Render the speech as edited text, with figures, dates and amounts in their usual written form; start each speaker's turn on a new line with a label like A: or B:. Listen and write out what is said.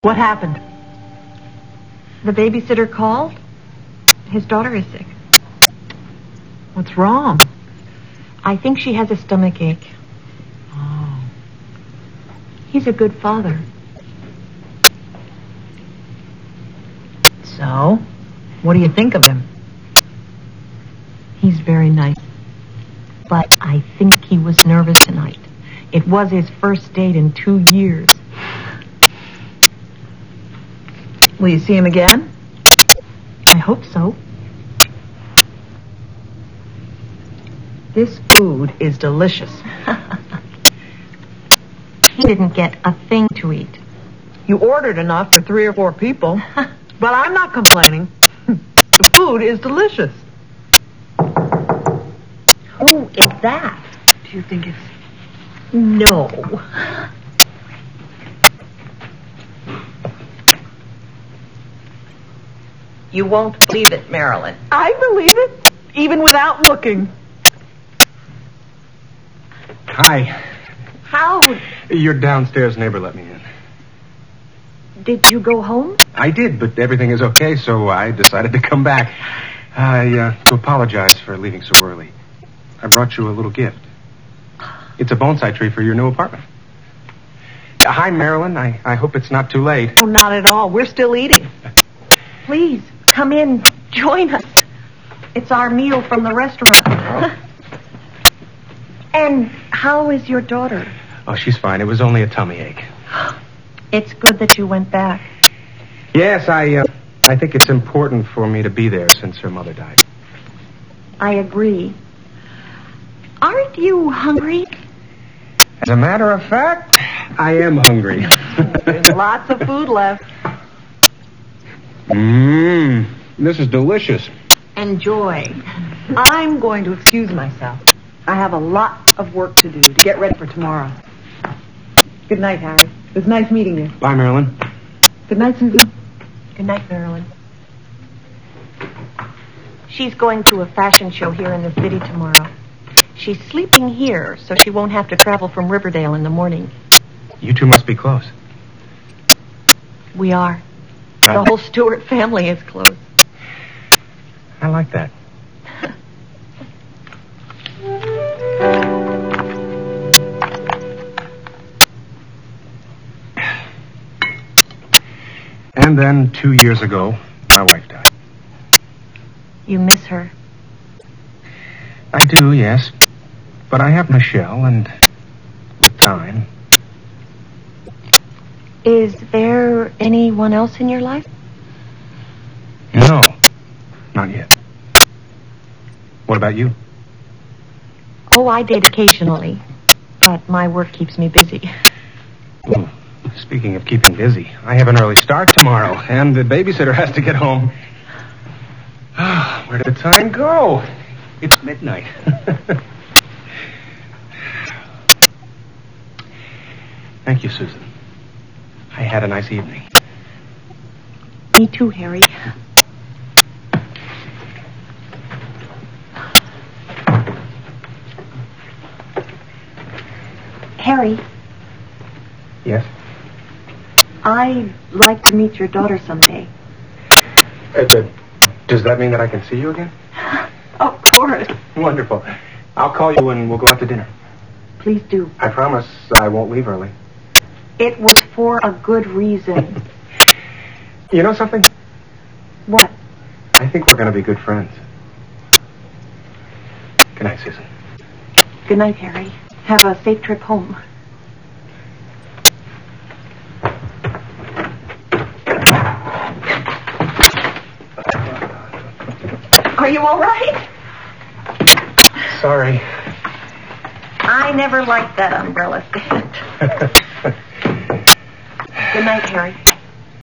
A: What happened?
B: The babysitter called. His daughter is sick.
A: What's wrong?
B: I think she has a stomach ache.
A: Oh.
B: He's a good father.
A: So, what do you think of him?
B: He's very nice. But I think he was nervous tonight. It was his first date in 2 years.
A: Will you see him again?
B: I hope so.
A: This food is delicious.
B: He didn't get a thing to eat.
A: You ordered enough for 3 or 4 people. But I'm not complaining. The food is delicious.
B: Who is that?
A: Do you think it's...
B: No. You won't believe it, Marilyn.
A: I believe it, even without looking.
C: Hi.
B: How
C: Your downstairs neighbor let me in.
B: did you go home?
C: I did, but everything is okay, so I decided to come back. To apologize for leaving so early. I brought you a little gift. It's a bonsai tree for your new apartment. Hi, Marilyn. I hope it's not too late.
A: Oh, not at all. We're still eating.
B: Please, come in. Join us. It's our meal from the restaurant.
C: Oh.
B: And how is your daughter?
C: Oh, she's fine. It was only a tummy ache.
B: It's good that you went back.
C: Yes, I think it's important for me to be there since her mother died.
B: I agree. Aren't you hungry?
C: As a matter of fact, I am hungry.
A: There's lots of food left.
C: This is delicious.
B: Enjoy.
A: I'm going to excuse myself. I have a lot of work to do to get ready for tomorrow. Good night, Harry. It was nice meeting you.
C: Bye, Marilyn.
A: Good night, Susan.
B: Good night, Marilyn. She's going to a fashion show here in the city tomorrow. She's sleeping here, so she won't have to travel from Riverdale in the morning.
C: You two must be close.
B: We are. The whole Stewart family is close.
C: I like that. And then 2 years ago, my wife died.
B: You miss her.
C: I do, yes. But I have Michelle, and with time...
B: Is there anyone else in your life?
C: No, not yet. What about you?
B: Oh, I date occasionally. But my work keeps me busy.
C: Ooh, speaking of keeping busy, I have an early start tomorrow, and the babysitter has to get home. Where did the time go? It's midnight. Thank you, Susan. I had a nice evening.
B: Me too, Harry. Harry.
C: Yes?
B: I'd like to meet your daughter someday.
C: Does that mean that I can see you again?
B: Of course.
C: Wonderful. I'll call you and we'll go out to dinner.
B: Please do.
C: I promise I won't leave early.
B: It was for a good reason.
C: You know something?
B: What?
C: I think we're going to be good friends. Good night, Susan.
B: Good night, Harry. Have a safe trip home. Are you all right?
C: Sorry.
B: I never liked that umbrella stand. Good night, Harry.